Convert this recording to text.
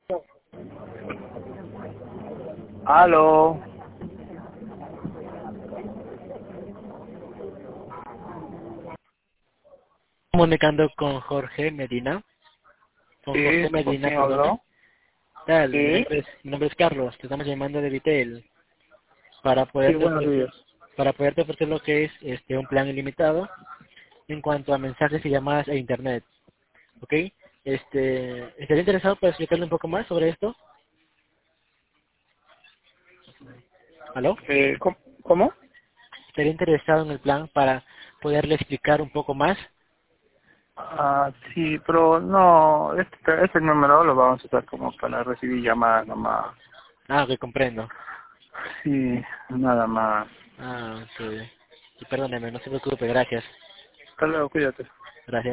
Aló. Comunicando con Jorge Medina. Con Sí, Jorge ¿con Medina, quién perdón. habló? ¿Qué tal? Sí. Mi nombre es Carlos. Te estamos llamando de Vitel Sí, buenos días. para poderte ofrecer lo que es un plan ilimitado en cuanto a mensajes y llamadas e internet. ¿Ok? ¿Estaría interesado para explicarle un poco más sobre esto? ¿Aló? ¿Cómo? ¿Estaría interesado en el plan para poderle explicar un poco más? Ah, sí, pero no, este número lo vamos a usar como para recibir llamadas nomás. Ah, que comprendo. Sí, nada más. Ah, ok. Y perdóneme, no se preocupe, gracias. Hasta luego, cuídate. Gracias.